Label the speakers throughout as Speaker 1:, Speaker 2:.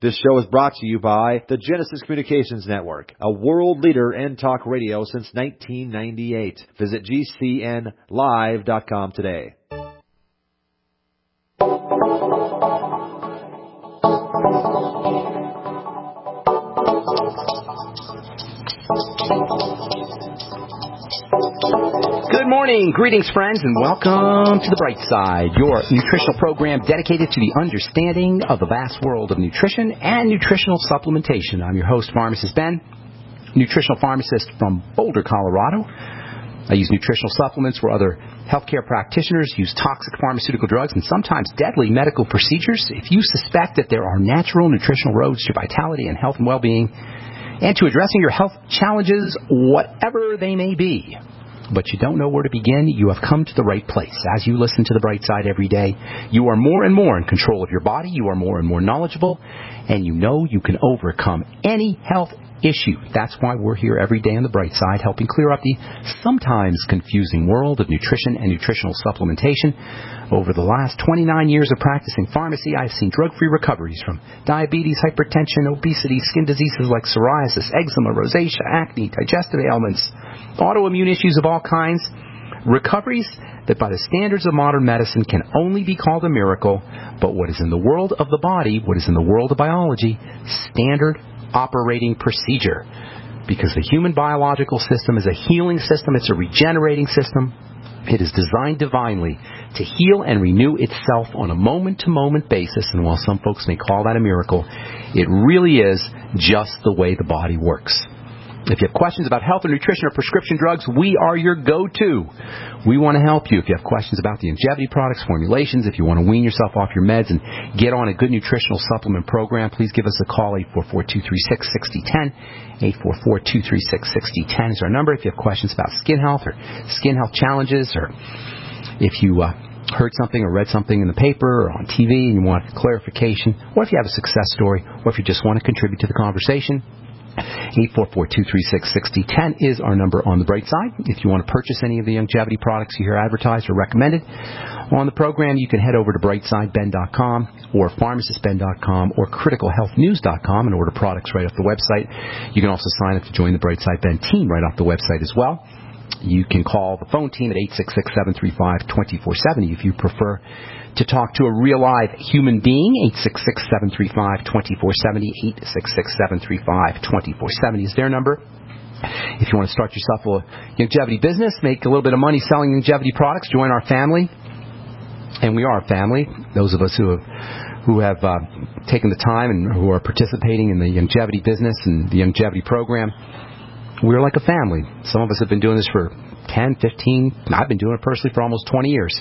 Speaker 1: This show is brought to you by the Genesis Communications Network, a world leader in talk radio since 1998. Visit GCNlive.com today.
Speaker 2: Good morning, greetings friends, and welcome to The Bright Side, your nutritional program dedicated to the understanding of the vast world of nutrition and nutritional supplementation. I'm your host, Pharmacist Ben, nutritional pharmacist from Boulder, Colorado. I use nutritional supplements where other healthcare practitioners use toxic pharmaceutical drugs and sometimes deadly medical procedures. If you suspect that there are natural nutritional roads to vitality and health and well-being and to addressing your health challenges, whatever they may be, but you don't know where to begin, you have come to the right place. As you listen to The Bright Side every day, you are more and more in control of your body, you are more and more knowledgeable, and you know you can overcome any health issue. That's why we're here every day on The Bright Side, helping clear up the sometimes confusing world of nutrition and nutritional supplementation. Over the last 29 years of practicing pharmacy, I've seen drug-free recoveries from diabetes, hypertension, obesity, skin diseases like psoriasis, eczema, rosacea, acne, digestive ailments, autoimmune issues of all kinds. Recoveries that by the standards of modern medicine can only be called a miracle, but what is in the world of the body, what is in the world of biology, standard operating procedure. Because the human biological system is a healing system, it's a regenerating system. It is designed divinely to heal and renew itself on a moment-to-moment basis, and while some folks may call that a miracle, it really is just the way the body works. If you have questions about health or nutrition or prescription drugs, we are your go-to. We want to help you. If you have questions about the longevity products, formulations, if you want to wean yourself off your meds and get on a good nutritional supplement program, please give us a call. 844-236-6010. 844-236-6010 is our number. If you have questions about skin health or skin health challenges, or if you heard something or read something in the paper or on TV and you want clarification, or if you have a success story, or if you just want to contribute to the conversation, 844-236-6010 is our number on The Bright Side. If you want to purchase any of the longevity products you hear advertised or recommended on the program, you can head over to brightsideben.com or pharmacistben.com or criticalhealthnews.com and order products right off the website. You can also sign up to join the Bright Side Ben team right off the website as well. You can call the phone team at 866-735-2470 if you prefer to talk to a real live human being. 866-735-2470. 866-735-2470 is their number. If you want to start yourself a longevity business, make a little bit of money selling longevity products, join our family. And we are a family. Those of us who have taken the time and who are participating in the longevity business and the longevity program, we're like a family. Some of us have been doing this for 10, 15, I've been doing it personally for almost 20 years.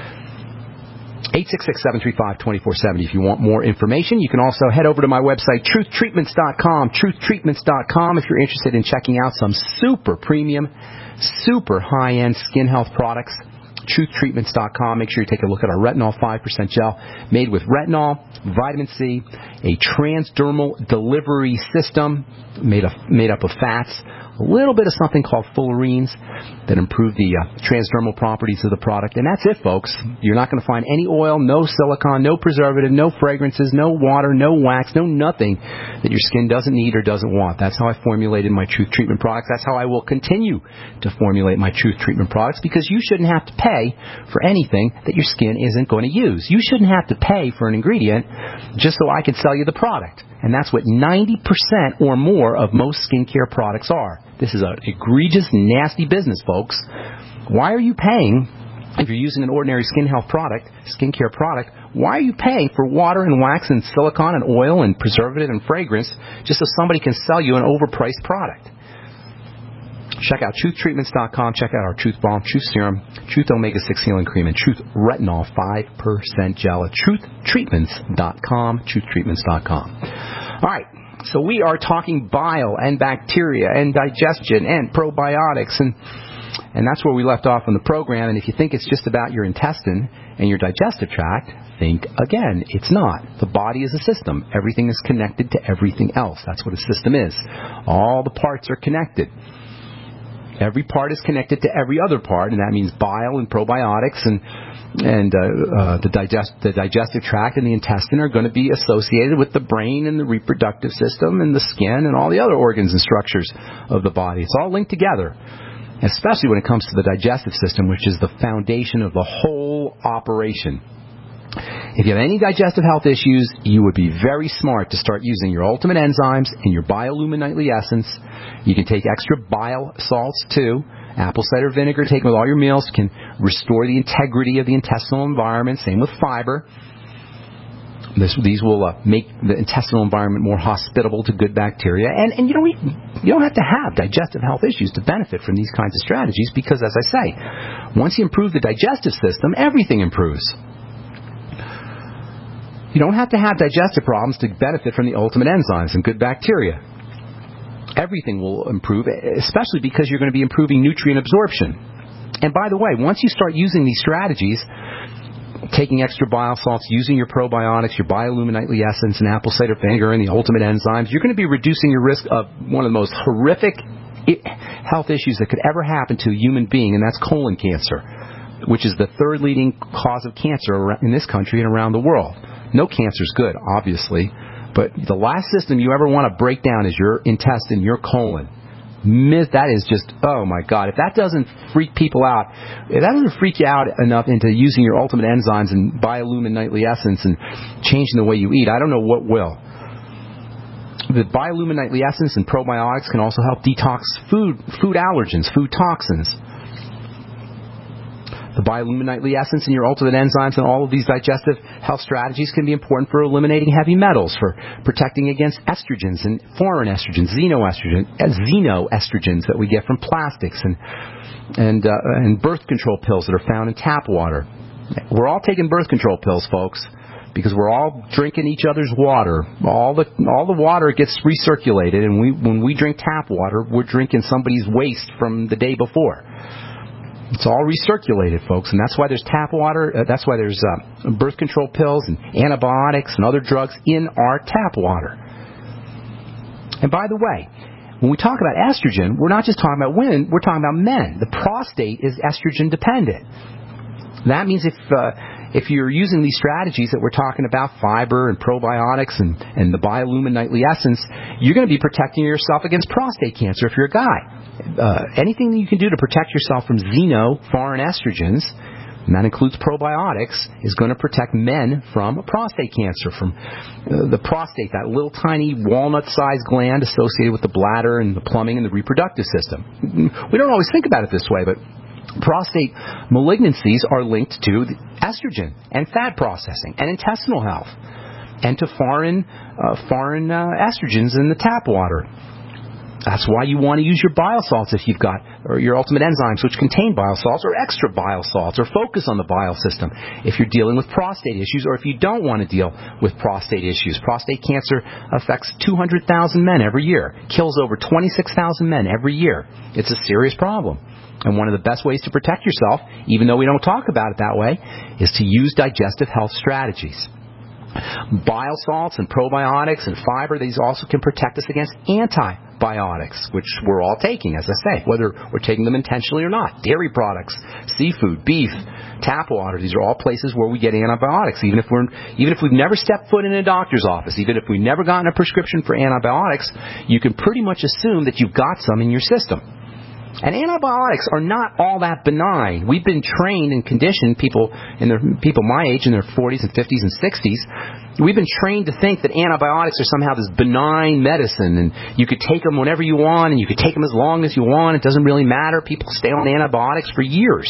Speaker 2: 866-735-2470 if you want more information. You can also head over to my website, truthtreatments.com, truthtreatments.com, if you're interested in checking out some super premium, super high-end skin health products. Truthtreatments.com. Make sure you take a look at our retinol 5% gel made with retinol, vitamin C, a transdermal delivery system made up of fats, a little bit of something called fullerenes that improve the transdermal properties of the product. And that's it, folks. You're not going to find any oil, no silicone, no preservative, no fragrances, no water, no wax, no nothing that your skin doesn't need or doesn't want. That's how I formulated my Truth Treatment products. That's how I will continue to formulate my Truth Treatment products, because you shouldn't have to pay for anything that your skin isn't going to use. You shouldn't have to pay for an ingredient just so I can sell you the product. And that's what 90% or more of most skincare products are. This is an egregious, nasty business, folks. Why are you paying, if you're using an ordinary skincare product, why are you paying for water and wax and silicone and oil and preservative and fragrance just so somebody can sell you an overpriced product? Check out truthtreatments.com. Check out our Truth Balm, Truth Serum, Truth Omega-6 Healing Cream, and Truth Retinol 5% Gel at truthtreatments.com, truthtreatments.com. All right, so we are talking bile and bacteria and digestion and probiotics, and that's where we left off in the program. And if you think it's just about your intestine and your digestive tract, think again. It's not. The body is a system. Everything is connected to everything else. That's what a system is. All the parts are connected. Every part is connected to every other part, and that means bile and probiotics and the digestive tract and the intestine are going to be associated with the brain and the reproductive system and the skin and all the other organs and structures of the body. It's all linked together, especially when it comes to the digestive system, which is the foundation of the whole operation. If you have any digestive health issues, you would be very smart to start using your Ultimate Enzymes and your Biolumin Nightly Essence. You can take extra bile salts too. Apple cider vinegar, taken with all your meals, can restore the integrity of the intestinal environment. Same with fiber. These will make the intestinal environment more hospitable to good bacteria. And you don't have to have digestive health issues to benefit from these kinds of strategies because, as I say, once you improve the digestive system, everything improves. You don't have to have digestive problems to benefit from the Ultimate Enzymes and good bacteria. Everything will improve, especially because you're going to be improving nutrient absorption. And by the way, once you start using these strategies, taking extra bile salts, using your probiotics, your Biolumin Nightly Essence, and apple cider vinegar, and the Ultimate Enzymes, you're going to be reducing your risk of one of the most horrific health issues that could ever happen to a human being, and that's colon cancer, which is the third leading cause of cancer in this country and around the world. No cancer is good, obviously, but the last system you ever want to break down is your intestine, your colon. That is just, oh my God, if that doesn't freak people out, if that doesn't freak you out enough into using your Ultimate Enzymes and Biolumin Nightly Essence and changing the way you eat, I don't know what will. The Biolumin Nightly Essence and probiotics can also help detox food allergens, food toxins. The Biolumin Nightly Essence and your Ultimate Enzymes and all of these digestive health strategies can be important for eliminating heavy metals, for protecting against estrogens and foreign estrogens, xenoestrogens that we get from plastics and birth control pills that are found in tap water. We're all taking birth control pills, folks, because we're all drinking each other's water. All the water gets recirculated, and when we drink tap water, we're drinking somebody's waste from the day before. It's all recirculated, folks, and that's why there's tap water. That's why there's birth control pills and antibiotics and other drugs in our tap water. And by the way, when we talk about estrogen, we're not just talking about women, we're talking about men. The prostate is estrogen dependent. That means if you're using these strategies that we're talking about, fiber and probiotics and the Biolumin Nightly Essence, you're going to be protecting yourself against prostate cancer if you're a guy. Anything that you can do to protect yourself from foreign estrogens, and that includes probiotics, is going to protect men from prostate cancer, from the prostate, that little tiny walnut-sized gland associated with the bladder and the plumbing and the reproductive system. We don't always think about it this way, but prostate malignancies are linked to estrogen and fat processing and intestinal health and to foreign estrogens in the tap water. That's why you want to use your bile salts if you've got, or your Ultimate Enzymes, which contain bile salts, or extra bile salts, or focus on the bile system if you're dealing with prostate issues, or if you don't want to deal with prostate issues. Prostate cancer affects 200,000 men every year, kills over 26,000 men every year. It's a serious problem. And one of the best ways to protect yourself, even though we don't talk about it that way, is to use digestive health strategies. Bile salts and probiotics and fiber, these also can protect us against antibiotics, which we're all taking, as I say, whether we're taking them intentionally or not. Dairy products, seafood, beef, tap water, these are all places where we get antibiotics. Even if we've never stepped foot in a doctor's office, even if we've never gotten a prescription for antibiotics, you can pretty much assume that you've got some in your system. And antibiotics are not all that benign. We've been trained and conditioned, people my age in their 40s and 50s and 60s, we've been trained to think that antibiotics are somehow this benign medicine, and you could take them whenever you want, and you could take them as long as you want. It doesn't really matter. People stay on antibiotics for years.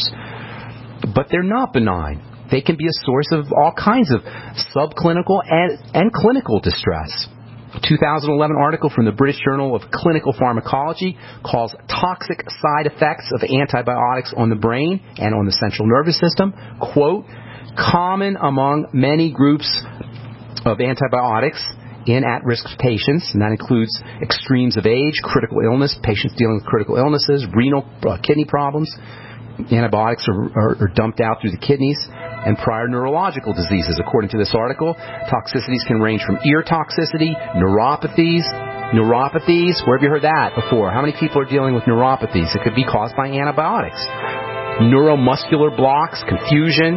Speaker 2: But they're not benign. They can be a source of all kinds of subclinical and clinical distress. A 2011 article from the British Journal of Clinical Pharmacology calls toxic side effects of antibiotics on the brain and on the central nervous system, quote, common among many groups of antibiotics in at-risk patients, and that includes extremes of age, critical illness, patients dealing with critical illnesses, renal kidney problems. Antibiotics are dumped out through the kidneys, and prior neurological diseases. According to this article, toxicities can range from ear toxicity, neuropathies. Where have you heard that before? How many people are dealing with neuropathies? It could be caused by antibiotics. Neuromuscular blocks, confusion,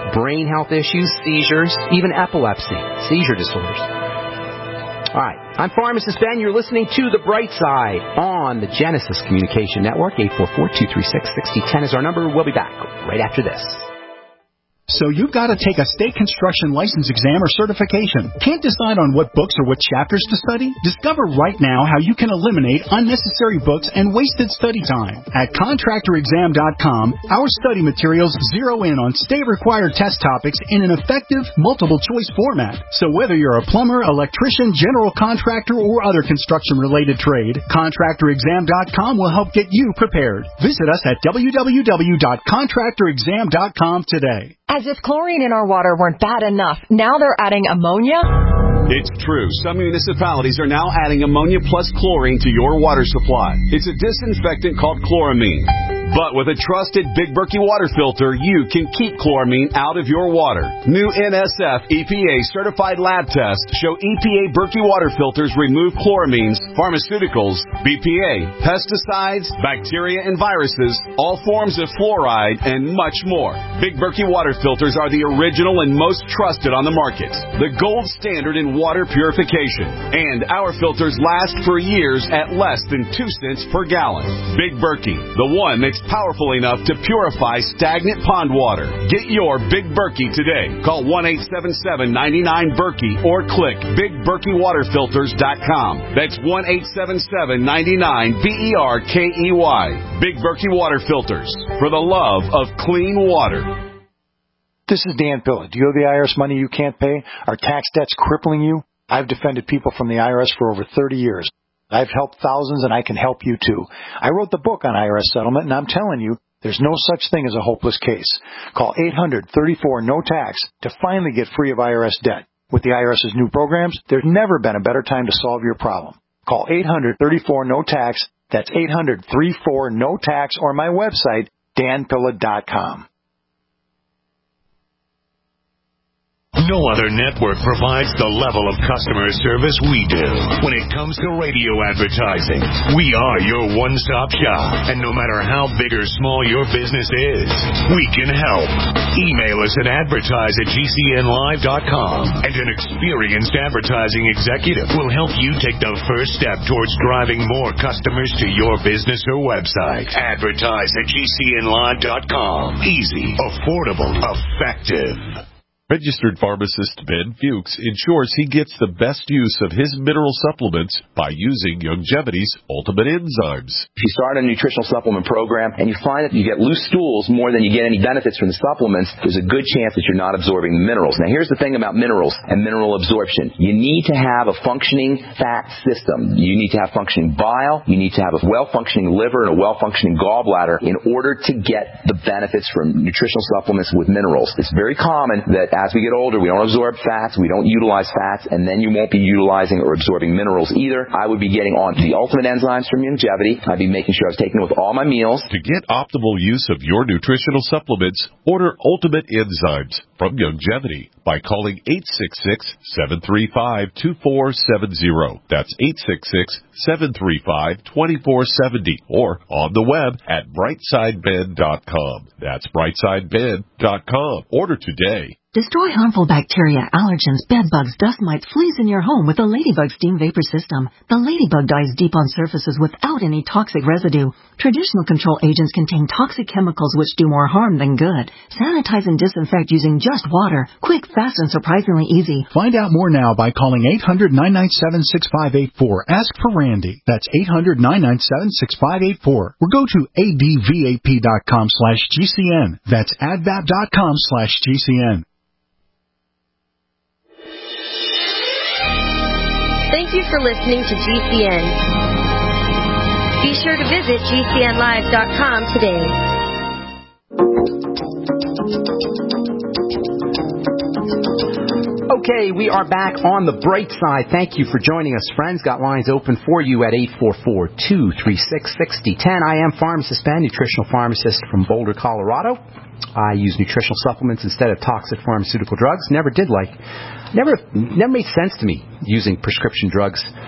Speaker 2: brain health issues, seizures, even epilepsy, seizure disorders. All right, I'm Pharmacist Ben. You're listening to The Bright Side on the Genesis Communication Network. 844-236-6010 is our number. We'll be back right after this.
Speaker 3: So you've got to take a state construction license exam or certification. Can't decide on what books or what chapters to study? Discover right now how you can eliminate unnecessary books and wasted study time. At contractorexam.com, our study materials zero in on state-required test topics in an effective, multiple-choice format. So whether you're a plumber, electrician, general contractor, or other construction-related trade, contractorexam.com will help get you prepared. Visit us at www.contractorexam.com today.
Speaker 4: As if chlorine in our water weren't bad enough, now they're adding ammonia?
Speaker 5: It's true. Some municipalities are now adding ammonia plus chlorine to your water supply. It's a disinfectant called chloramine. But with a trusted Big Berkey water filter, you can keep chloramine out of your water. New NSF EPA certified lab tests show EPA Berkey water filters remove chloramines, pharmaceuticals, BPA, pesticides, bacteria and viruses, all forms of fluoride, and much more. Big Berkey water filters are the original and most trusted on the market. The gold standard in water purification. And our filters last for years at less than 2 cents per gallon. Big Berkey, the one that's powerful enough to purify stagnant pond water. Get your Big Berkey today. Call 1-877-99-BERKEY or click BigBerkeyWaterFilters.com. That's 1-877-99-BERKEY. Big Berkey Water Filters, for the love of clean water.
Speaker 6: This is Dan Pilla. Do you owe the IRS money you can't pay? Are tax debts crippling you? I've defended people from the IRS for over 30 years. I've helped thousands, and I can help you, too. I wrote the book on IRS settlement, and I'm telling you, there's no such thing as a hopeless case. Call 800-34-NO-TAX to finally get free of IRS debt. With the IRS's new programs, there's never been a better time to solve your problem. Call 800-34-NO-TAX. That's 800-34-NO-TAX, or my website, danpilla.com.
Speaker 7: No other network provides the level of customer service we do. When it comes to radio advertising, we are your one-stop shop. And no matter how big or small your business is, we can help. Email us at advertise@gcnlive.com, and an experienced advertising executive will help you take the first step towards driving more customers to your business or website. Advertise@gcnlive.com. Easy, affordable, effective.
Speaker 8: Registered pharmacist Ben Fuchs ensures he gets the best use of his mineral supplements by using Youngevity's Ultimate Enzymes.
Speaker 2: If you start a nutritional supplement program and you find that you get loose stools more than you get any benefits from the supplements, there's a good chance that you're not absorbing the minerals. Now, here's the thing about minerals and mineral absorption. You need to have a functioning fat system. You need to have functioning bile. You need to have a well-functioning liver and a well-functioning gallbladder in order to get the benefits from nutritional supplements with minerals. It's very common that as we get older, we don't absorb fats, we don't utilize fats, and then you won't be utilizing or absorbing minerals either. I would be getting on the Ultimate Enzymes from Youngevity. I'd be making sure I was taking it with all my meals.
Speaker 8: To get optimal use of your nutritional supplements, order Ultimate Enzymes from Youngevity by calling 866-735-2470. That's 866-735-2470, or on the web at brightsideben.com. That's brightsideben.com. Order today.
Speaker 9: Destroy harmful bacteria, allergens, bedbugs, dust mites, fleas in your home with the Ladybug Steam Vapor System. The Ladybug dies deep on surfaces without any toxic residue. Traditional control agents contain toxic chemicals which do more harm than good. Sanitize and disinfect using just water. Quick, fast, and surprisingly easy.
Speaker 3: Find out more now by calling 800-997-6584. Ask for Randy. That's 800-997-6584. Or go to advap.com/GCN. That's advap.com/GCN.
Speaker 10: Thank you for listening to GCN. Be sure to visit GCNlive.com today.
Speaker 2: Okay, we are back on the bright side. Thank you for joining us, friends. Got lines open for you at 844-236-6010. I am Pharmacist Ben, nutritional pharmacist from Boulder, Colorado. I use nutritional supplements instead of toxic pharmaceutical drugs. Never made sense to me using prescription drugs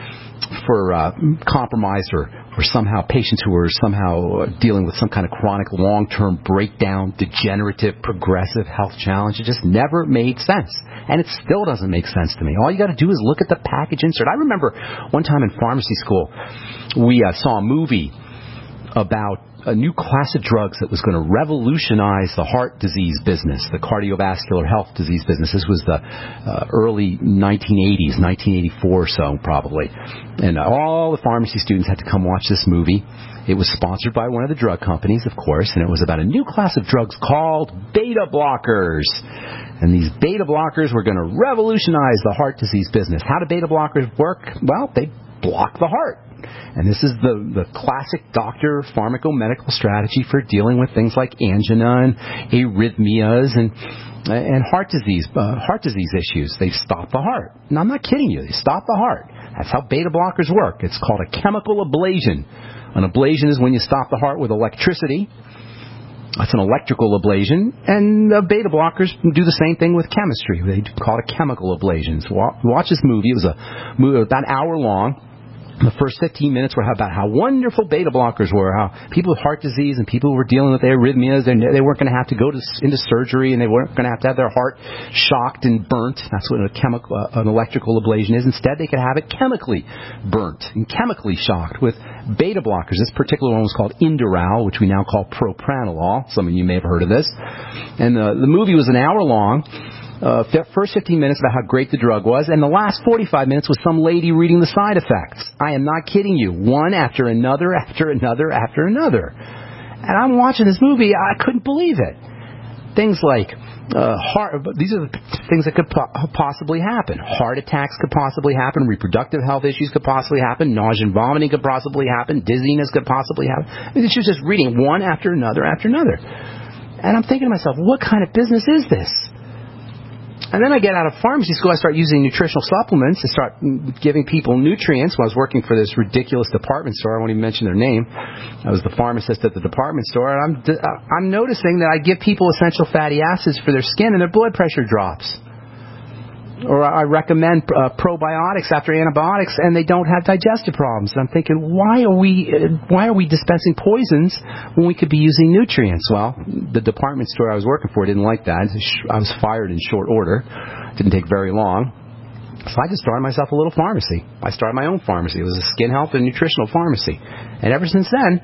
Speaker 2: compromised or somehow patients who are somehow dealing with some kind of chronic long-term breakdown, degenerative, progressive health challenge. It just never made sense. And it still doesn't make sense to me. All you got to do is look at the package insert. I remember one time in pharmacy school, we saw a movie about a new class of drugs that was going to revolutionize the heart disease business, the cardiovascular health disease business. This was the early 1980s, 1984 or so probably. And all the pharmacy students had to come watch this movie. It was sponsored by one of the drug companies, of course, and it was about a new class of drugs called beta blockers. And these beta blockers were going to revolutionize the heart disease business. How do beta blockers work? Well, they block the heart. And this is the classic doctor pharmacomedical strategy for dealing with things like angina and arrhythmias and heart disease issues. They stop the heart. And I'm not kidding you. They stop the heart. That's how beta blockers work. It's called a chemical ablation. An ablation is when you stop the heart with electricity. That's an electrical ablation. And beta blockers do the same thing with chemistry. They call it a chemical ablation. So watch this movie. It was a movie about an hour long. The first 15 minutes were about how wonderful beta blockers were, how people with heart disease and people who were dealing with arrhythmias, they weren't going to have to go into surgery and they weren't going to have their heart shocked and burnt. That's what an electrical ablation is. Instead, they could have it chemically burnt and chemically shocked with beta blockers. This particular one was called Inderal, which we now call propranolol. Some of you may have heard of this. And the movie was an hour long. First 15 minutes about how great the drug was, and the last 45 minutes was some lady reading the side effects. I am not kidding you. One after another, after another, after another. And I'm watching this movie, I couldn't believe it. Things like these are the things that could possibly happen. Heart attacks could possibly happen. Reproductive health issues could possibly happen. Nausea and vomiting could possibly happen. Dizziness could possibly happen. I mean, she was just reading one after another after another. And I'm thinking to myself, what kind of business is this? And then I get out of pharmacy school, I start using nutritional supplements. I start giving people nutrients. When I was working for this ridiculous department store, I won't even mention their name. I was the pharmacist at the department store, and I'm noticing that I give people essential fatty acids for their skin, and their blood pressure drops. Or I recommend probiotics after antibiotics, and they don't have digestive problems. And I'm thinking, why are we dispensing poisons when we could be using nutrients? Well, the department store I was working for didn't like that. I was fired in short order. It didn't take very long. So I just started myself a little pharmacy. I started my own pharmacy. It was a skin health and nutritional pharmacy. And ever since then,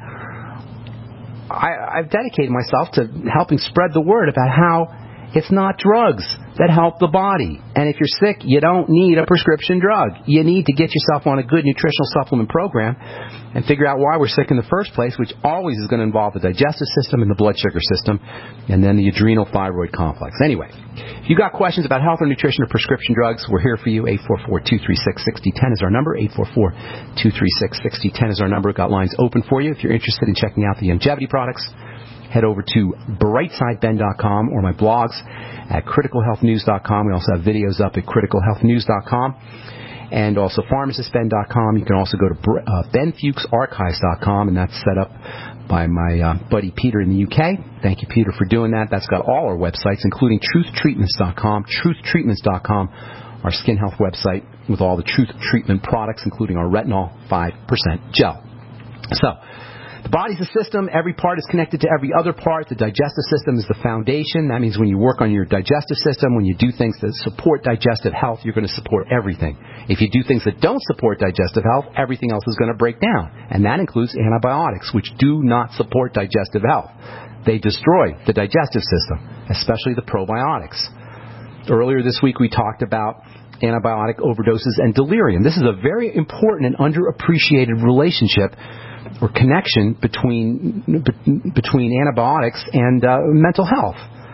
Speaker 2: I've dedicated myself to helping spread the word about how it's not drugs that help the body. And if you're sick, you don't need a prescription drug. You need to get yourself on a good nutritional supplement program and figure out why we're sick in the first place, which always is going to involve the digestive system and the blood sugar system, and then the adrenal thyroid complex. Anyway, if you got questions about health or nutrition or prescription drugs, we're here for you. 844-236-6010 is our number. 844-236-6010 is our number. We've got lines open for you. If you're interested in checking out the longevity products, head over to brightsideben.com or my blogs at criticalhealthnews.com. We also have videos up at criticalhealthnews.com and also pharmacistben.com. You can also go to benfuchsarchives.com, and that's set up by my buddy Peter in the UK. Thank you, Peter, for doing that. That's got all our websites, including truthtreatments.com, truthtreatments.com, our skin health website with all the Truth Treatment products, including our retinol 5% gel. So, the body's a system. Every part is connected to every other part. The digestive system is the foundation. That means when you work on your digestive system, when you do things that support digestive health, you're going to support everything. If you do things that don't support digestive health, everything else is going to break down. And that includes antibiotics, which do not support digestive health. They destroy the digestive system, especially the probiotics. Earlier this week, we talked about antibiotic overdoses and delirium. This is a very important and underappreciated relationship or connection between antibiotics and mental health.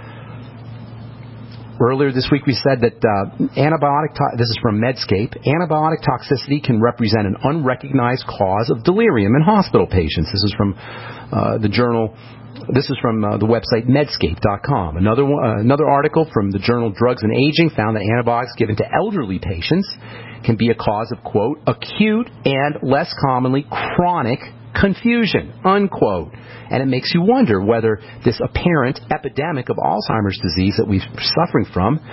Speaker 2: Earlier this week we said that this is from Medscape, antibiotic toxicity can represent an unrecognized cause of delirium in hospital patients. This is from the website medscape.com. Another article from the journal Drugs and Aging found that antibiotics given to elderly patients can be a cause of, quote, acute and less commonly chronic confusion, unquote. And it makes you wonder whether this apparent epidemic of Alzheimer's disease that we're suffering from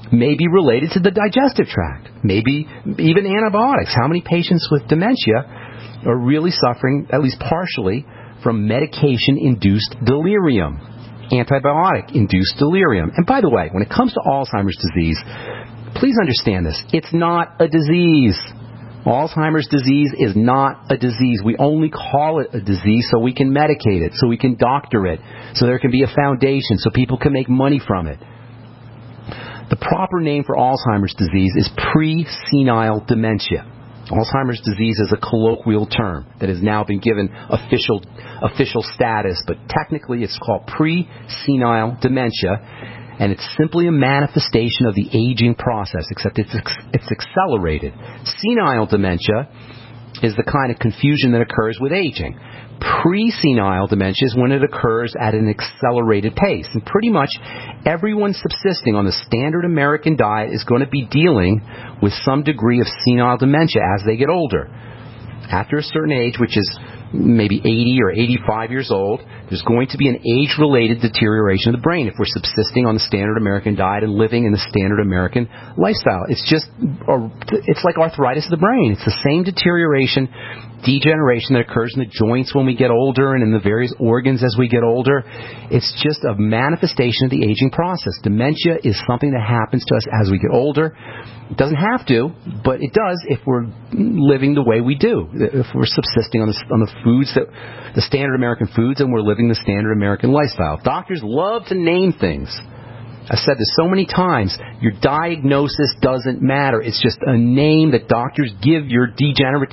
Speaker 2: may be related to the digestive tract, maybe even antibiotics. How many patients with dementia are really suffering, at least partially, from medication-induced delirium, antibiotic-induced delirium? And by the way, when it comes to Alzheimer's disease, please understand this. It's not a disease. Alzheimer's disease is not a disease. We only call it a disease so we can medicate it, so we can doctor it, so there can be a foundation, so people can make money from it. The proper name for Alzheimer's disease is pre-senile dementia. Alzheimer's disease is a colloquial term that has now been given official status, but technically it's called pre-senile dementia, and it's simply a manifestation of the aging process, except it's accelerated. Senile dementia is the kind of confusion that occurs with aging. Pre-senile dementia is when it occurs at an accelerated pace. And pretty much everyone subsisting on the standard American diet is going to be dealing with some degree of senile dementia as they get older. After a certain age, which is maybe 80 or 85 years old, there's going to be an age-related deterioration of the brain if we're subsisting on the standard American diet and living in the standard American lifestyle. It's like arthritis of the brain. It's the same deterioration, degeneration that occurs in the joints when we get older and in the various organs as we get older. It's just a manifestation of the aging process. Dementia is something that happens to us as we get older. It doesn't have to, but it does if we're living the way we do. If we're subsisting on the foods, the standard American foods, and we're living the standard American lifestyle. Doctors love to name things. I've said this so many times. Your diagnosis doesn't matter. It's just a name that doctors give your degenerative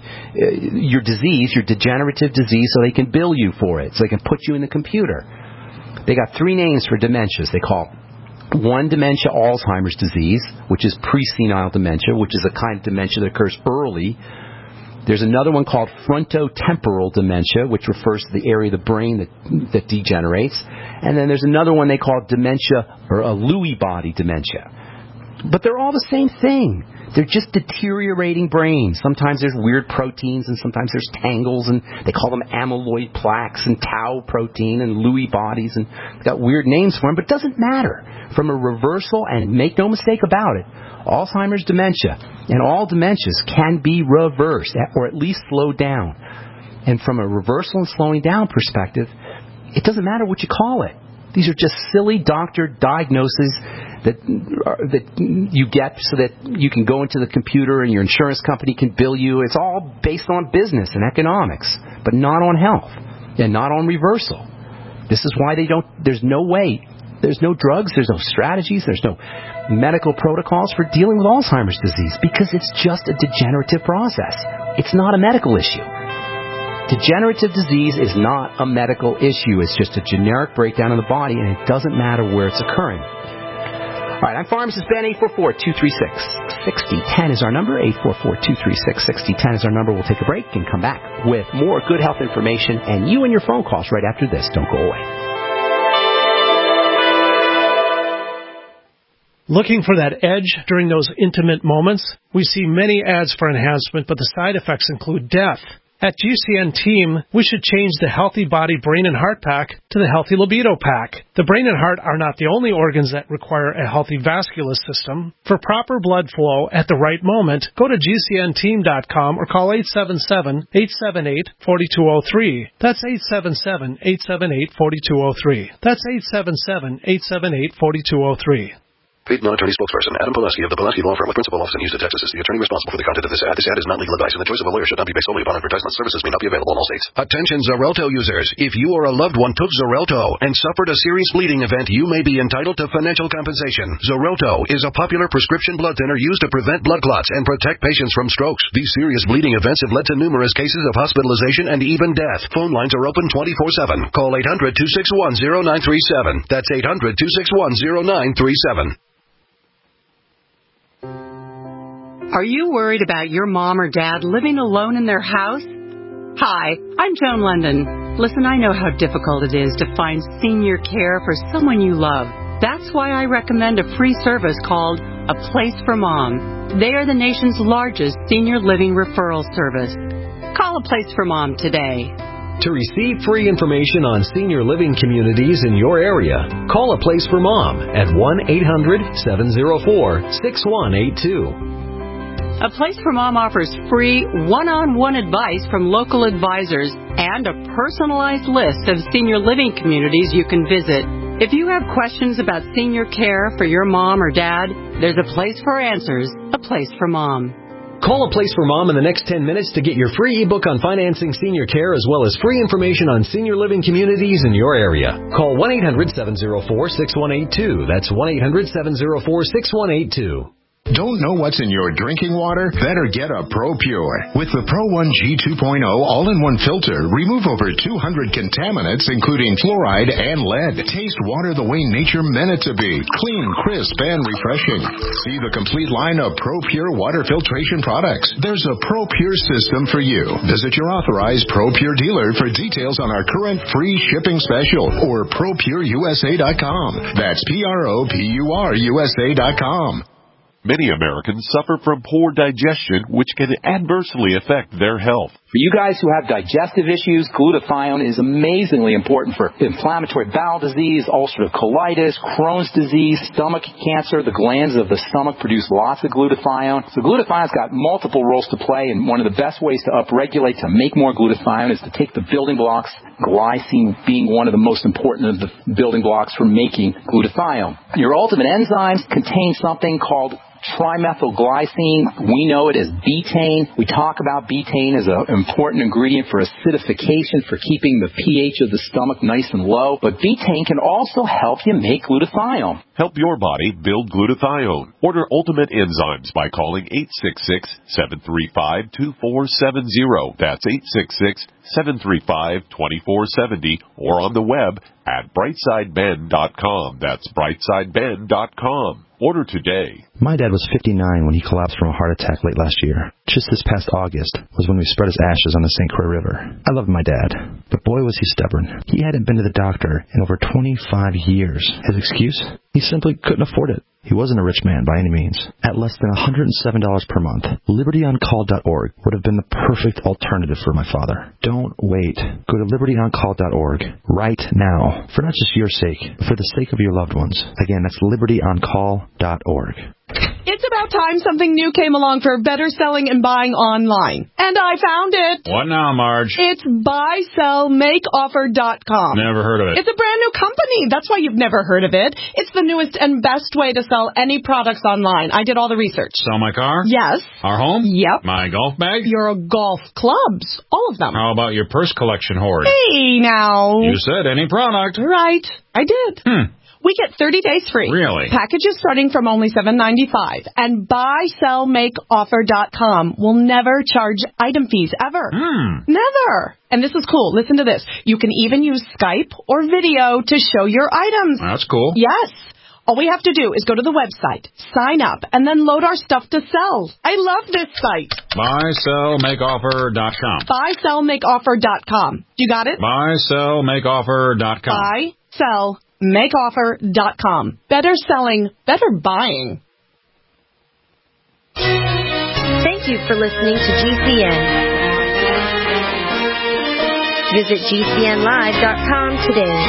Speaker 2: disease, so they can bill you for it, so they can put you in the computer. They got 3 names for dementias. They call one dementia Alzheimer's disease, which is pre-senile dementia, which is a kind of dementia that occurs early. There's another one called frontotemporal dementia, which refers to the area of the brain that degenerates. And then there's another one they call dementia, or a Lewy body dementia. But they're all the same thing. They're just deteriorating brains. Sometimes there's weird proteins, and sometimes there's tangles, and they call them amyloid plaques and tau protein and Lewy bodies, and they've got weird names for them, but it doesn't matter. From a reversal, and make no mistake about it, Alzheimer's dementia and all dementias can be reversed, or at least slowed down. And from a reversal and slowing down perspective, it doesn't matter what you call it. These are just silly doctor diagnoses that you get so that you can go into the computer and your insurance company can bill you. It's all based on business and economics, but not on health and not on reversal. This is why there's no way. There's no drugs, there's no strategies, there's no medical protocols for dealing with Alzheimer's disease, because it's just a degenerative process. It's not a medical issue. Degenerative disease is not a medical issue. It's just a generic breakdown of the body, and it doesn't matter where it's occurring. All right, I'm Pharmacist Ben. 844-236-6010 is our number. 844-236-6010 is our number. We'll take a break and come back with more good health information and you and your phone calls right after this. Don't go away.
Speaker 11: Looking for that edge during those intimate moments? We see many ads for enhancement, but the side effects include death. At GCN Team, we should change the Healthy Body, Brain, and Heart Pack to the Healthy Libido Pack. The brain and heart are not the only organs that require a healthy vascular system. For proper blood flow at the right moment, go to GCNteam.com or call 877-878-4203. That's 877-878-4203. That's 877-878-4203.
Speaker 12: Paid non-attorney spokesperson Adam Pulaski of the Pulaski Law Firm with principal office in Houston, Texas is the attorney responsible for the content of this ad. This ad is not legal advice, and the choice of a lawyer should not be based solely upon advertisement. Services may not be available in all states.
Speaker 13: Attention Xarelto users. If you or a loved one took Xarelto and suffered a serious bleeding event, you may be entitled to financial compensation. Xarelto is a popular prescription blood thinner used to prevent blood clots and protect patients from strokes. These serious bleeding events have led to numerous cases of hospitalization and even death. Phone lines are open 24/7. Call 800-261-0937. That's 800-261-0937.
Speaker 14: Are you worried about your mom or dad living alone in their house? Hi, I'm Joan London. Listen, I know how difficult it is to find senior care for someone you love. That's why I recommend a free service called A Place for Mom. They are the nation's largest senior living referral service. Call A Place for Mom today.
Speaker 15: To receive free information on senior living communities in your area, call A Place for Mom at 1-800-704-6182.
Speaker 14: A Place for Mom offers free one-on-one advice from local advisors and a personalized list of senior living communities you can visit. If you have questions about senior care for your mom or dad, there's a place for answers, A Place for Mom.
Speaker 15: Call A Place for Mom in the next 10 minutes to get your free ebook on financing senior care as well as free information on senior living communities in your area. Call 1-800-704-6182. That's 1-800-704-6182.
Speaker 16: Don't know what's in your drinking water? Better get a ProPure. With the Pro 1 G2.0 all-in-one filter, remove over 200 contaminants, including fluoride and lead. Taste water the way nature meant it to be. Clean, crisp, and refreshing. See the complete line of ProPure water filtration products. There's a ProPure system for you. Visit your authorized ProPure dealer for details on our current free shipping special or ProPureUSA.com. That's ProPureUSA.com.
Speaker 8: Many Americans suffer from poor digestion, which can adversely affect their health.
Speaker 2: For you guys who have digestive issues, glutathione is amazingly important for inflammatory bowel disease, ulcerative colitis, Crohn's disease, stomach cancer. The glands of the stomach produce lots of glutathione. So glutathione's got multiple roles to play, and one of the best ways to upregulate, to make more glutathione, is to take the building blocks, glycine being one of the most important of the building blocks for making glutathione. Your ultimate enzymes contain something called trimethylglycine. We know it as betaine. We talk about betaine as an important ingredient for acidification, for keeping the pH of the stomach nice and low. But betaine can also help you make glutathione.
Speaker 8: Help your body build glutathione. Order Ultimate Enzymes by calling 866-735-2470. That's 866-735-2470, or on the web at brightsideben.com. That's brightsideben.com. Order today.
Speaker 17: My dad was 59 when he collapsed from a heart attack late last year. Just this past August was when we spread his ashes on the St. Croix River. I loved my dad, but boy was he stubborn. He hadn't been to the doctor in over 25 years. His excuse? He simply couldn't afford it. He wasn't a rich man by any means. At less than $107 per month, LibertyOnCall.org would have been the perfect alternative for my father. Don't wait. Go to LibertyOnCall.org right now, for not just your sake, but for the sake of your loved ones. Again, that's LibertyOnCall.org.
Speaker 18: It's about time something new came along for better selling and buying online. And I found it.
Speaker 19: What now, Marge?
Speaker 18: It's buysellmakeoffer.com.
Speaker 19: Never heard of it.
Speaker 18: It's a brand new company. That's why you've never heard of it. It's the newest and best way to sell any products online. I did all the research.
Speaker 19: Sell my car?
Speaker 18: Yes.
Speaker 19: Our home?
Speaker 18: Yep.
Speaker 19: My golf bag?
Speaker 18: Your golf clubs. All of them.
Speaker 19: How about your purse collection hoard?
Speaker 18: Hey, now.
Speaker 19: You said any product.
Speaker 18: Right. I did. We get 30 days free.
Speaker 19: Really?
Speaker 18: Packages starting from only $7.95. And buysellmakeoffer.com will never charge item fees ever. Never. And this is cool. Listen to this. You can even use Skype or video to show your items.
Speaker 19: That's cool.
Speaker 18: Yes. All we have to do is go to the website, sign up, and then load our stuff to sell. I love this site.
Speaker 19: buysellmakeoffer.com.
Speaker 18: buysellmakeoffer.com. You got it?
Speaker 19: buysellmakeoffer.com.
Speaker 18: buysellmakeoffer.com. Better selling, better buying.
Speaker 10: Thank you for listening to GCN. Visit GCNlive.com today.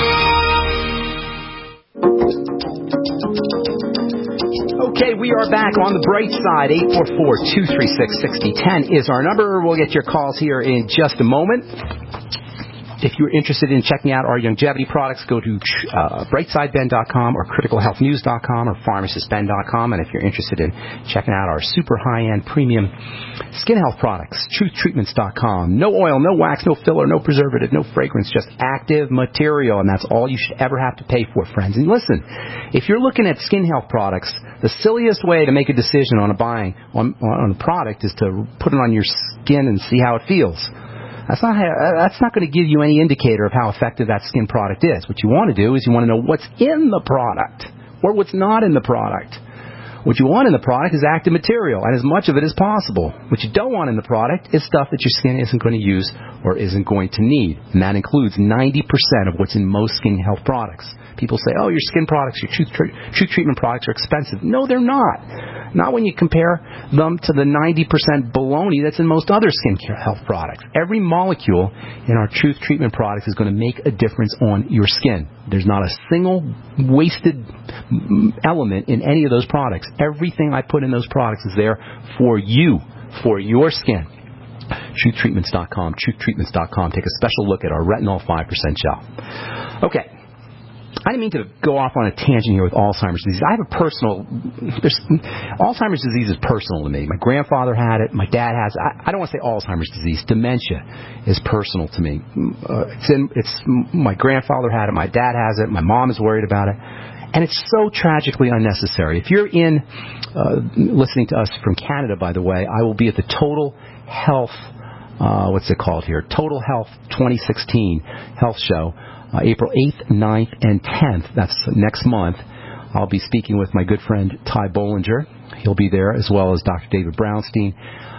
Speaker 2: Okay, we are back on the bright side. 844-236-6010 is our number. We'll get your calls here in just a moment. If you're interested in checking out our longevity products, go to brightsideben.com or criticalhealthnews.com or pharmacistben.com. And if you're interested in checking out our super high-end premium skin health products, truthtreatments.com. No oil, no wax, no filler, no preservative, no fragrance, just active material. And that's all you should ever have to pay for, friends. And listen, if you're looking at skin health products, the silliest way to make a decision on a product is to put it on your skin and see how it feels. That's not going to give you any indicator of how effective that skin product is. What you want to do is you want to know what's in the product or what's not in the product. What you want in the product is active material, and as much of it as possible. What you don't want in the product is stuff that your skin isn't going to use or isn't going to need, and that includes 90% of what's in most skin health products. People say, oh, your skin products, your Truth Treatment products are expensive. No, they're not. Not when you compare them to the 90% baloney that's in most other skin health products. Every molecule in our Truth Treatment products is going to make a difference on your skin. There's not a single wasted element in any of those products. Everything I put in those products is there for you, for your skin. TruthTreatments.com, TruthTreatments.com. Take a special look at our Retinol 5% gel. Okay. I didn't mean to go off on a tangent here with Alzheimer's disease. I have a Alzheimer's disease is personal to me. My grandfather had it. My dad has it. I don't want to say Alzheimer's disease. Dementia is personal to me. It's my grandfather had it. My dad has it. My mom is worried about it. And it's so tragically unnecessary. If you're listening to us from Canada, by the way, I will be at the Total Health, what's it called here? Total Health 2016 Health Show. April 8th, 9th, and 10th. That's next month. I'll be speaking with my good friend Ty Bollinger. He'll be there, as well as Dr. David Brownstein,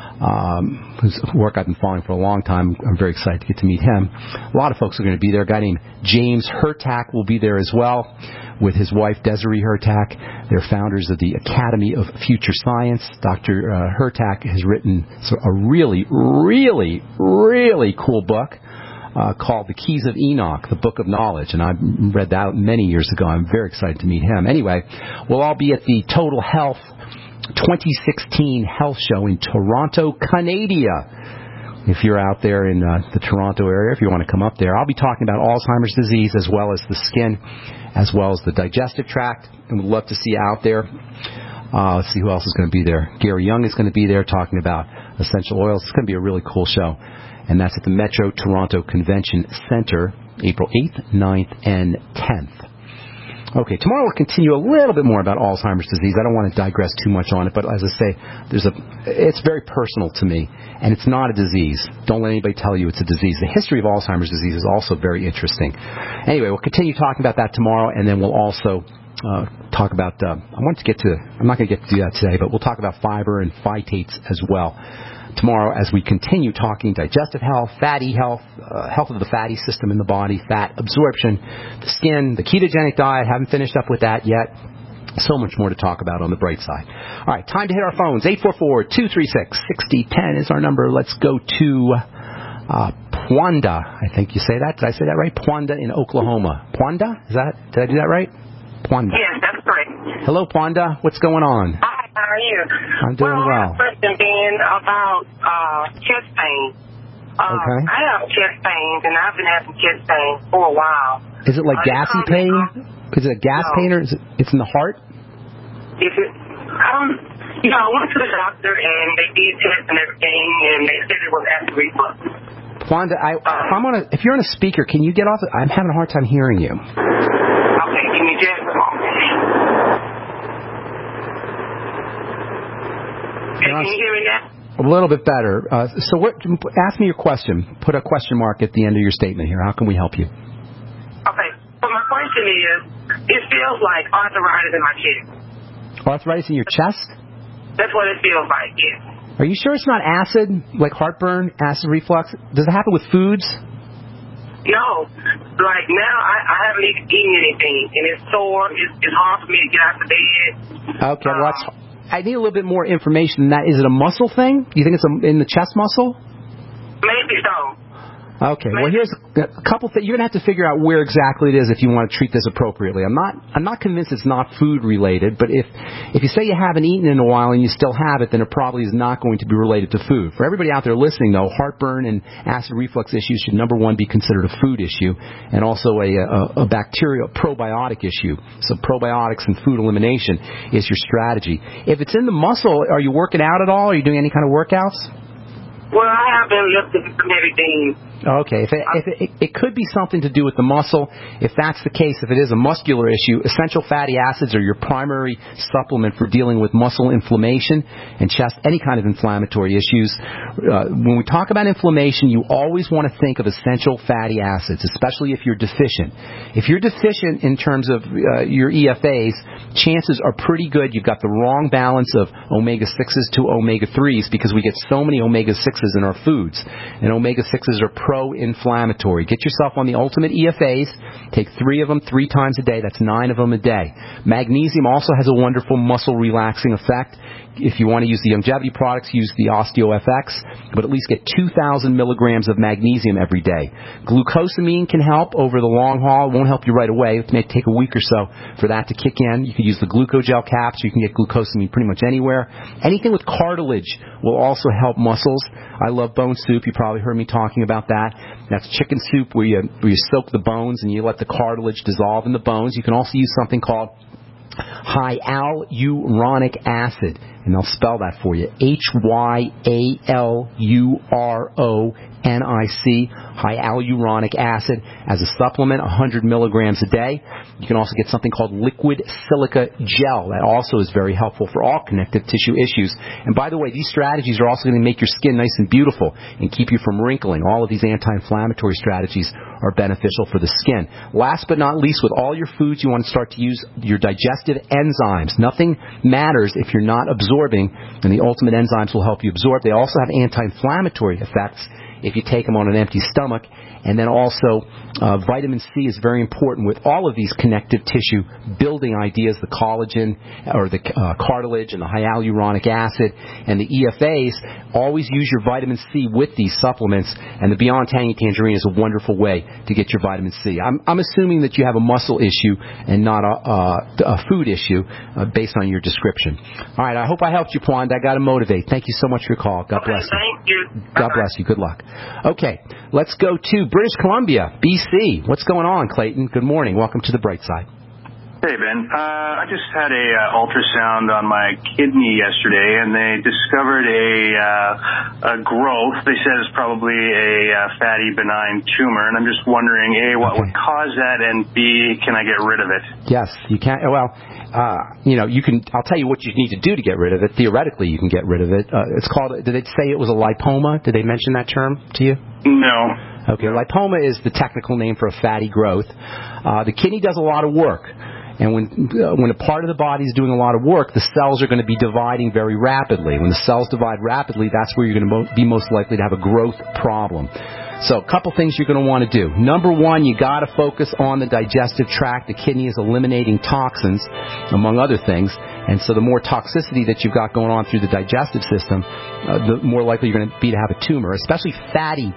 Speaker 2: whose work I've been following for a long time. I'm very excited to get to meet him. A lot of folks are going to be there. A guy named James Hurtak will be there as well, with his wife Desiree Hurtak. They're founders of the Academy of Future Science. Dr. Hurtak has written a really, really, really cool book called The Keys of Enoch, the Book of Knowledge, and I read that many years ago. I'm very excited to meet him. Anyway, we'll all be at the Total Health 2016 Health Show in Toronto, Canada. If you're out there in the Toronto area, if you want to come up there, I'll be talking about Alzheimer's disease as well as the skin, as well as the digestive tract, and we'd love to see you out there. Let's see who else is going to be there. Gary Young is going to be there talking about essential oils. It's going to be a really cool show. And that's at the Metro Toronto Convention Center, April 8th, 9th, and 10th. Okay, tomorrow we'll continue a little bit more about Alzheimer's disease. I don't want to digress too much on it, but as I say, it's very personal to me, and it's not a disease. Don't let anybody tell you it's a disease. The history of Alzheimer's disease is also very interesting. Anyway, we'll continue talking about that tomorrow, and then we'll also talk about, I'm not going to get to do that today, but we'll talk about fiber and phytates as well tomorrow as we continue talking digestive health, fatty health, health of the fatty system in the body, fat absorption, the skin, the ketogenic diet. Haven't finished up with that yet. So much more to talk about on the bright side. All right, time to hit our phones. 844-236-6010 is our number. Let's go to Pwanda. I think you say that. Did I say that right? Pwanda in Oklahoma. Pwanda? Did I do that right? Pwanda.
Speaker 20: Yes, that's correct.
Speaker 2: Hello, Pwanda. What's going on?
Speaker 20: Hi, how are you?
Speaker 2: I'm doing well.
Speaker 20: I have a question being about chest pain.
Speaker 2: Okay.
Speaker 20: I have chest pains, and I've been having chest pain for a while.
Speaker 2: Is it like gassy pain? Is it a gas pain, or is it's in the heart?
Speaker 20: I went to the doctor, and they did tests and everything, and they said it was acid reflux.
Speaker 2: Pwanda, if you're on a speaker, can you get off? I'm having a hard time hearing you.
Speaker 20: Okay, give me just a moment. Can you hear me now?
Speaker 2: A little bit better. Ask me your question. Put a question mark at the end of your statement here. How can we help you?
Speaker 20: Okay. So my question is, it feels like arthritis in my chest.
Speaker 2: Arthritis in your chest?
Speaker 20: That's what it feels like, yes.
Speaker 2: Are you sure it's not acid, like heartburn, acid reflux? Does it happen with foods?
Speaker 20: No. Like now, I haven't even eaten anything, and it's sore. It's hard for me to get out of bed.
Speaker 2: Okay, well, I need a little bit more information than that. Is it a muscle thing? Do you think it's in the chest muscle?
Speaker 20: Maybe so.
Speaker 2: Okay, well, here's a couple things. You're going to have to figure out where exactly it is if you want to treat this appropriately. I'm not convinced it's not food related, but if you say you haven't eaten in a while and you still have it, then it probably is not going to be related to food. For everybody out there listening, though, heartburn and acid reflux issues should, number one, be considered a food issue, and also a bacterial probiotic issue. So probiotics and food elimination is your strategy. If it's in the muscle, are you working out at all? Are you doing any kind of workouts?
Speaker 20: Well, I have been lifting some heavy things.
Speaker 2: Okay, it could be something to do with the muscle. If that's the case, if it is a muscular issue, essential fatty acids are your primary supplement for dealing with muscle inflammation and chest, any kind of inflammatory issues. When we talk about inflammation, you always want to think of essential fatty acids, especially if you're deficient. If you're deficient in terms of your EFAs, chances are pretty good you've got the wrong balance of omega-6s to omega-3s because we get so many omega-6s in our foods. And omega-6s are pro-inflammatory. Get yourself on the ultimate EFAs. Take 3 of them 3 times a day. That's 9 of them a day. Magnesium also has a wonderful muscle relaxing effect. If you want to use the longevity products, use the OsteoFX, but at least get 2,000 milligrams of magnesium every day. Glucosamine can help over the long haul. It won't help you right away. It may take a week or so for that to kick in. You can use the Glucogel caps. You can get glucosamine pretty much anywhere. Anything with cartilage will also help muscles. I love bone soup. You probably heard me talking about that. That's chicken soup where you soak the bones and you let the cartilage dissolve in the bones. You can also use something called hyaluronic acid, and I'll spell that for you. HYALURONIC, hyaluronic acid, as a supplement, 100 milligrams a day. You can also get something called liquid silica gel. That also is very helpful for all connective tissue issues. And by the way, these strategies are also going to make your skin nice and beautiful and keep you from wrinkling. All of these anti-inflammatory strategies are beneficial for the skin. Last but not least, with all your foods, you want to start to use your digestive enzymes. Nothing matters if you're not absorbing, and the ultimate enzymes will help you absorb. They also have anti-inflammatory effects if you take them on an empty stomach. And then also, vitamin C is very important with all of these connective tissue building ideas, the collagen or the cartilage and the hyaluronic acid and the EFAs. Always use your vitamin C with these supplements, and the Beyond Tangy Tangerine is a wonderful way to get your vitamin C. I'm assuming that you have a muscle issue and not a food issue based on your description. All right, I hope I helped you, Pwand. I got to motivate. Thank you so much for your call. God bless you.
Speaker 20: Thank you.
Speaker 2: God bless you. Good luck. Okay, let's go to British Columbia, BC. What's going on, Clayton? Good morning. Welcome to the Bright Side.
Speaker 21: Hey, Ben. I just had a ultrasound on my kidney yesterday, and they discovered a growth. They said it's probably a fatty benign tumor, and I'm just wondering, A, what would cause that, and B, can I get rid of it?
Speaker 2: Yes, you can. Well, you can. I'll tell you what you need to do to get rid of it. Theoretically, you can get rid of it. It's called. Did they say it was a lipoma? Did they mention that term to you?
Speaker 21: No.
Speaker 2: Okay, lipoma is the technical name for a fatty growth. The kidney does a lot of work. And when a part of the body is doing a lot of work, the cells are going to be dividing very rapidly. When the cells divide rapidly, that's where you're going to be most likely to have a growth problem. So a couple things you're going to want to do. Number one, you got to focus on the digestive tract. The kidney is eliminating toxins, among other things. And so the more toxicity that you've got going on through the digestive system, the more likely you're going to be to have a tumor, especially fatty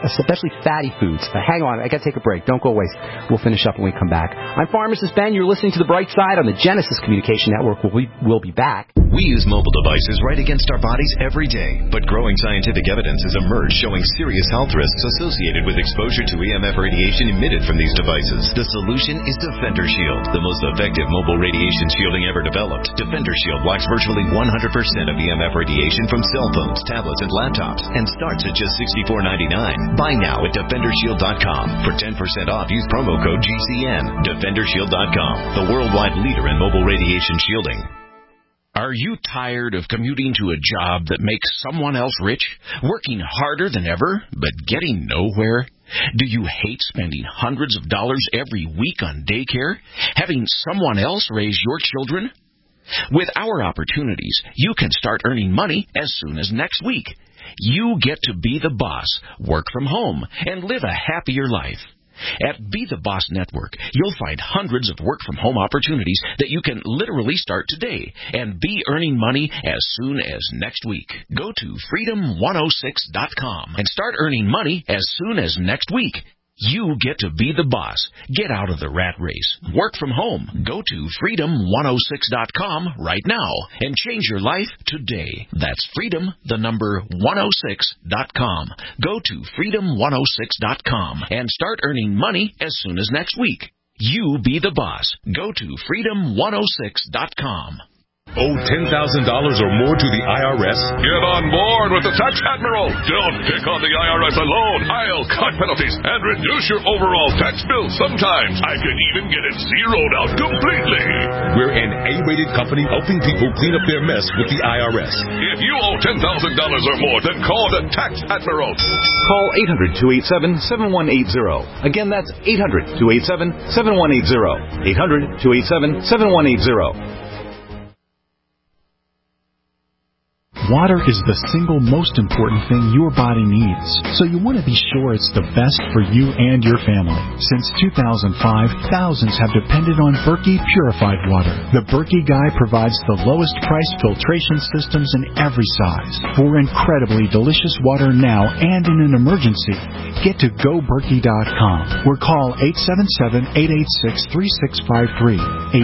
Speaker 2: foods. Hang on, I got to take a break. Don't go away. We'll finish up when we come back. I'm Pharmacist Ben. You're listening to The Bright Side on the Genesis Communication Network. We'll be back.
Speaker 22: We use mobile devices right against our bodies every day, but growing scientific evidence has emerged showing serious health risks associated with exposure to EMF radiation emitted from these devices. The solution is Defender Shield, the most effective mobile radiation shielding ever developed. Defender Shield blocks virtually 100% of EMF radiation from cell phones, tablets, and laptops, and starts at just $64.99. Buy now at DefenderShield.com. For 10% off, use promo code GCN. DefenderShield.com, the worldwide leader in mobile radiation shielding.
Speaker 23: Are you tired of commuting to a job that makes someone else rich, working harder than ever, but getting nowhere? Do you hate spending hundreds of dollars every week on daycare, having someone else raise your children? With our opportunities, you can start earning money as soon as next week. You get to be the boss, work from home, and live a happier life. At Be the Boss Network, you'll find hundreds of work-from-home opportunities that you can literally start today and be earning money as soon as next week. Go to freedom106.com and start earning money as soon as next week. You get to be the boss. Get out of the rat race. Work from home. Go to freedom106.com right now and change your life today. That's freedom106.com. Go to freedom106.com and start earning money as soon as next week. You be the boss. Go to freedom106.com.
Speaker 8: Owe $10,000 or more to the IRS?
Speaker 1: Get on board with the Tax Admiral. Don't pick on the IRS alone. I'll cut penalties and reduce your overall tax bill. Sometimes I can even get it zeroed out completely.
Speaker 8: We're an A-rated company helping people clean up their mess with the IRS.
Speaker 1: If you owe $10,000 or more, then call the Tax Admiral.
Speaker 4: Call 800-287-7180. Again, that's 800-287-7180. 800-287-7180.
Speaker 3: Water is the single most important thing your body needs, so you want to be sure it's the best for you and your family. Since 2005, thousands have depended on Berkey purified water. The Berkey Guy provides the lowest price filtration systems in every size. For incredibly delicious water now and in an emergency, get to GoBerkey.com or call 877-886-3653.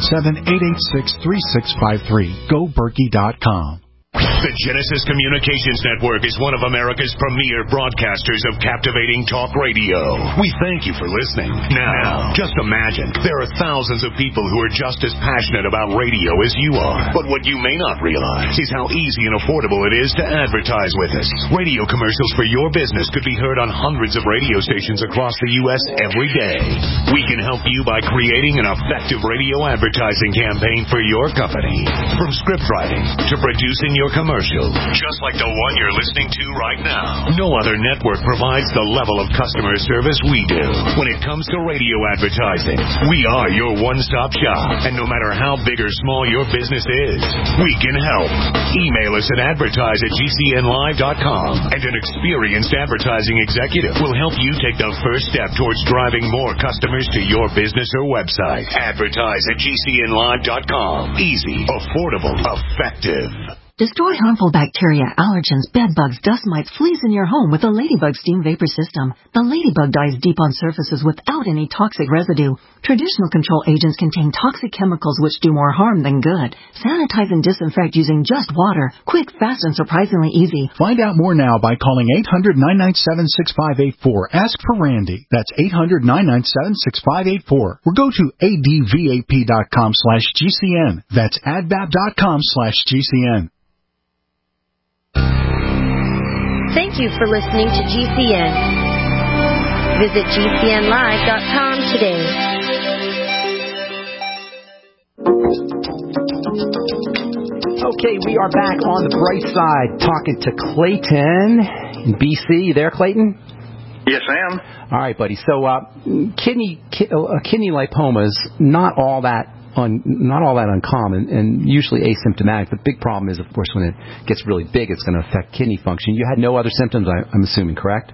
Speaker 3: 877-886-3653. GoBerkey.com.
Speaker 7: The Genesis Communications Network is one of America's premier broadcasters of captivating talk radio. We thank you for listening. Now, just imagine, there are thousands of people who are just as passionate about radio as you are. But what you may not realize is how easy and affordable it is to advertise with us. Radio commercials for your business could be heard on hundreds of radio stations across the U.S. every day. We can help you by creating an effective radio advertising campaign for your company. From script writing to producing your commercial, just like the one you're listening to right now. No other network provides the level of customer service we do. When it comes to radio advertising, we are your one-stop shop. And no matter how big or small your business is, we can help. Email us at advertise@gcnlive.com, and an experienced advertising executive will help you take the first step towards driving more customers to your business or website. Advertise@gcnlive.com. Easy, affordable, effective.
Speaker 9: Destroy harmful bacteria, allergens, bed bugs, dust mites, fleas in your home with the Ladybug Steam Vapor System. The Ladybug dies deep on surfaces without any toxic residue. Traditional control agents contain toxic chemicals which do more harm than good. Sanitize and disinfect using just water. Quick, fast, and surprisingly easy.
Speaker 3: Find out more now by calling 800-997-6584. Ask for Randy. That's 800-997-6584. Or go to advap.com/GCN. That's advap.com/GCN.
Speaker 10: Thank you for listening to GCN. Visit GCNlive.com today.
Speaker 2: Okay, we are back on the bright side talking to Clayton in BC. You there, Clayton?
Speaker 21: Yes, I am.
Speaker 2: All right, buddy. So kidney lipoma is not all that uncommon and usually asymptomatic. The big problem is, of course, when it gets really big, it's going to affect kidney function. You had no other symptoms, I'm assuming, correct?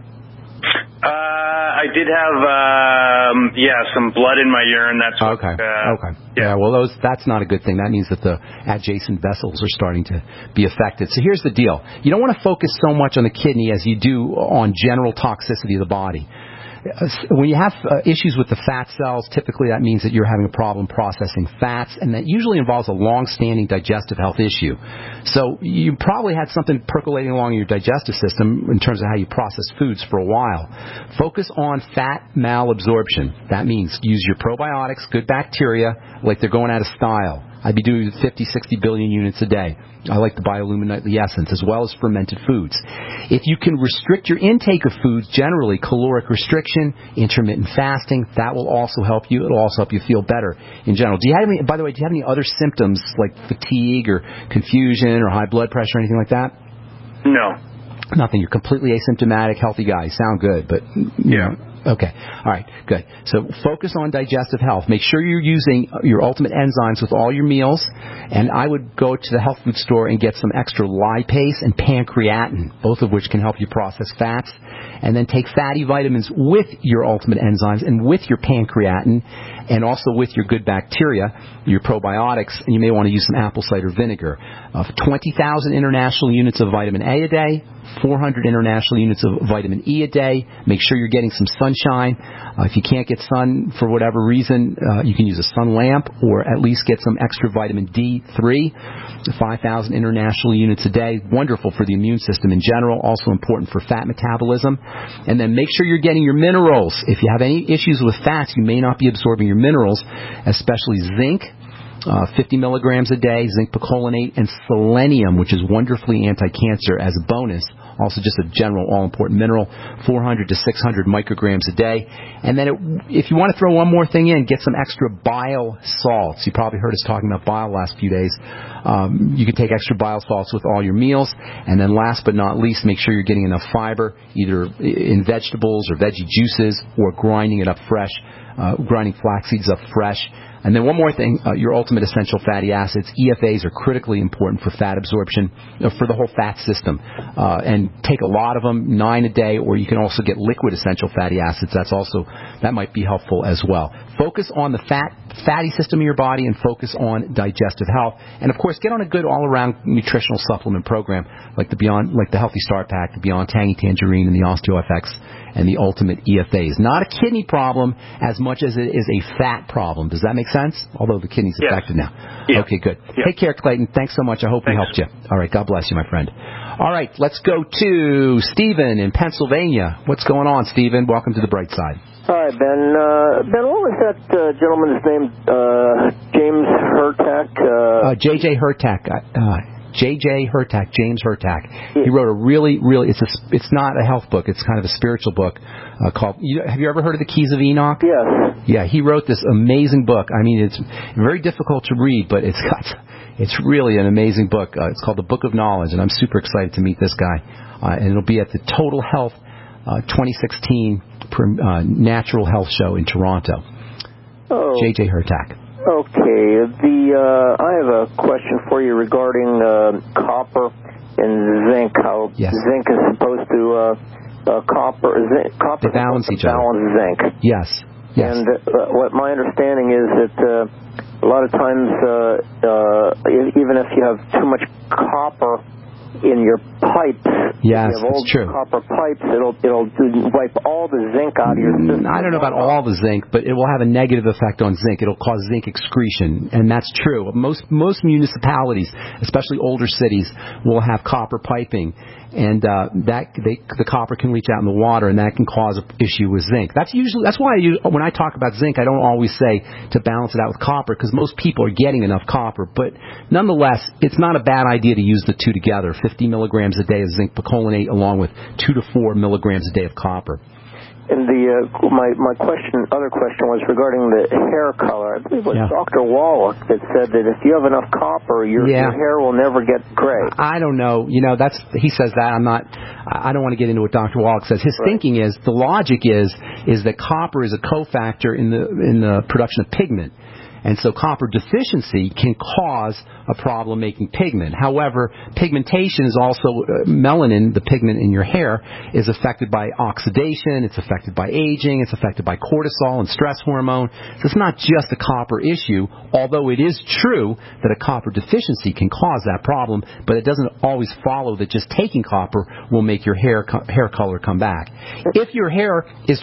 Speaker 21: I did have, some blood in my urine. That's
Speaker 2: okay. Yeah, well, that's not a good thing. That means that the adjacent vessels are starting to be affected. So here's the deal. You don't want to focus so much on the kidney as you do on general toxicity of the body. When you have issues with the fat cells, typically that means that you're having a problem processing fats, and that usually involves a long-standing digestive health issue. So you probably had something percolating along in your digestive system in terms of how you process foods for a while. Focus on fat malabsorption. That means use your probiotics, good bacteria, like they're going out of style. I'd be doing 50, 60 billion units a day. I like the Biolumin Nightly Essence, as well as fermented foods. If you can restrict your intake of foods, generally caloric restriction, intermittent fasting, that will also help you. It will also help you feel better in general. Do you have any, by the way, do you have any other symptoms like fatigue or confusion or high blood pressure or anything like that?
Speaker 21: No.
Speaker 2: Nothing. You're completely asymptomatic, healthy guy. You sound good, but you know. Okay. All right. Good. So focus on digestive health. Make sure you're using your Ultimate Enzymes with all your meals. And I would go to the health food store and get some extra lipase and pancreatin, both of which can help you process fats. And then take fatty vitamins with your Ultimate Enzymes and with your pancreatin and also with your good bacteria, your probiotics. And you may want to use some apple cider vinegar. 20,000 international units of vitamin A a day, 400 international units of vitamin E a day. Make sure you're getting some sunshine. If you can't get sun for whatever reason, you can use a sun lamp or at least get some extra vitamin D3, 5,000 international units a day. Wonderful for the immune system in general, also important for fat metabolism. And then make sure you're getting your minerals. If you have any issues with fats, you may not be absorbing your minerals, especially zinc, 50 milligrams a day, zinc picolinate, and selenium, which is wonderfully anti-cancer as a bonus. Also just a general all-important mineral, 400 to 600 micrograms a day. And then if you want to throw one more thing in, get some extra bile salts. You probably heard us talking about bile last few days. You can take extra bile salts with all your meals. And then last but not least, make sure you're getting enough fiber, either in vegetables or veggie juices, or grinding it up fresh, grinding flax seeds up fresh. And then one more thing, your ultimate essential fatty acids, EFAs, are critically important for fat absorption, for the whole fat system. And take a lot of them, 9 a day, or you can also get liquid essential fatty acids. That might be helpful as well. Focus on the fatty system of your body and focus on digestive health. And of course, get on a good all-around nutritional supplement program like the Healthy Start Pack, the Beyond Tangy Tangerine, and the OsteoFX, and the Ultimate EFAs. Not a kidney problem as much as it is a fat problem. Does that make sense? Although the kidney's affected now. Yeah. Okay, good. Yeah. Take care, Clayton. Thanks so much. I hope we helped you. All right, God bless you, my friend. All right, let's go to Stephen in Pennsylvania. What's going on, Stephen? Welcome to the Bright Side.
Speaker 4: Hi, Ben. Ben, what was that gentleman's name? James Hurtak?
Speaker 2: J.J. Hurtak. J.J. Hurtak, James Hurtak. He wrote a really, it's not a health book. It's kind of a spiritual book called, have you ever heard of The Keys of Enoch?
Speaker 4: Yes.
Speaker 2: Yeah, he wrote this amazing book. I mean, it's very difficult to read, but it's really an amazing book. It's called The Book of Knowledge, and I'm super excited to meet this guy. And it'll be at the Total Health 2016 Natural Health Show in Toronto.
Speaker 4: Oh.
Speaker 2: J.J. Hurtak.
Speaker 4: Okay, I have a question for you regarding copper and zinc. How zinc is supposed to copper
Speaker 2: they balance each other.
Speaker 4: Balance zinc.
Speaker 2: Yes.
Speaker 4: And what my understanding is that a lot of times, even if you have too much copper in your pipes,
Speaker 2: yes,
Speaker 4: if you have old
Speaker 2: it's true.
Speaker 4: copper pipes, it'll wipe all the zinc out of your system.
Speaker 2: I don't know about all the zinc, but it will have a negative effect on zinc. It'll cause zinc excretion, and that's true. Most municipalities, especially older cities, will have copper piping, and the copper can leach out in the water, and that can cause an issue with zinc. That's why when I talk about zinc, I don't always say to balance it out with copper, because most people are getting enough copper. But nonetheless, it's not a bad idea to use the two together. 50 milligrams a day of zinc picolinate along with 2 to 4 milligrams a day of copper.
Speaker 4: And my other question was regarding the hair color. I believe it was Dr. Wallach that said that if you have enough copper, your hair will never get gray.
Speaker 2: I don't know. He says that. I don't want to get into what Dr. Wallach says. His thinking is, the logic is that copper is a cofactor in the production of pigment. And so copper deficiency can cause a problem making pigment. However, pigmentation is also, melanin, the pigment in your hair, is affected by oxidation, it's affected by aging, it's affected by cortisol and stress hormone. So it's not just a copper issue, although it is true that a copper deficiency can cause that problem, but it doesn't always follow that just taking copper will make your hair color come back. If your hair is